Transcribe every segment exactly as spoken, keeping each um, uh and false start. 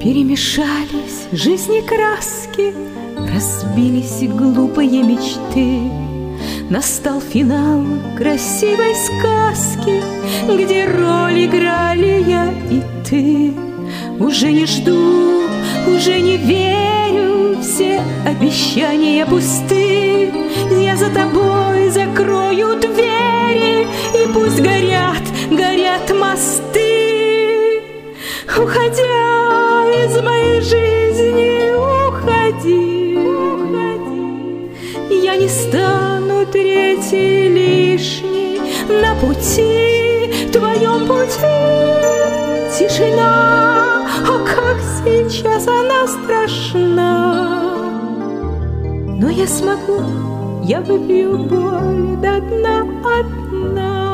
Перемешались жизни краски, разбились глупые мечты. Настал финал красивой сказки, где роль играли я и ты. Уже не жду, уже не верю, все обещания пусты. Я за тобой закрою двери, и пусть горят, горят мосты. Уходя из моей жизни, уходи, уходи. Я не стану третьей лишней на пути, твоем пути. Тишина, о, как сейчас она страшна. Но я смогу, я выпью боль до дна одна.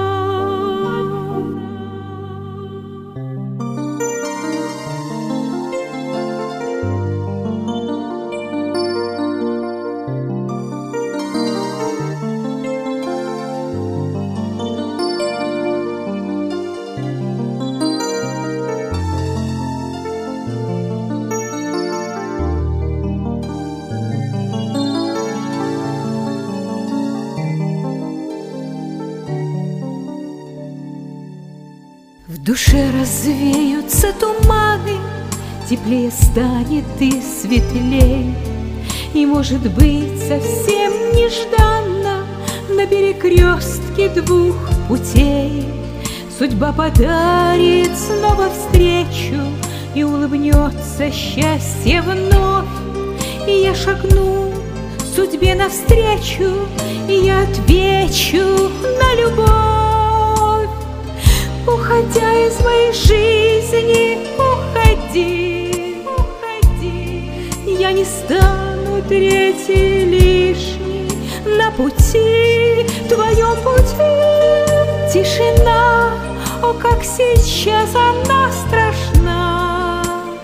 В душе развеются туманы, теплее станет и светлей. И, может быть, совсем нежданно на перекрестке двух путей судьба подарит снова встречу, и улыбнется счастье вновь. И я шагну судьбе навстречу, и я отвечу на любовь. Уходя из моей жизни, уходи, уходи. Я не стану третьей лишней на пути, твоем пути. Тишина, о, как сейчас она страшна.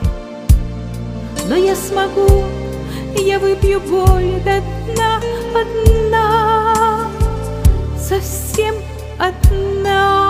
Но я смогу, я выпью боль до дна одна, совсем одна.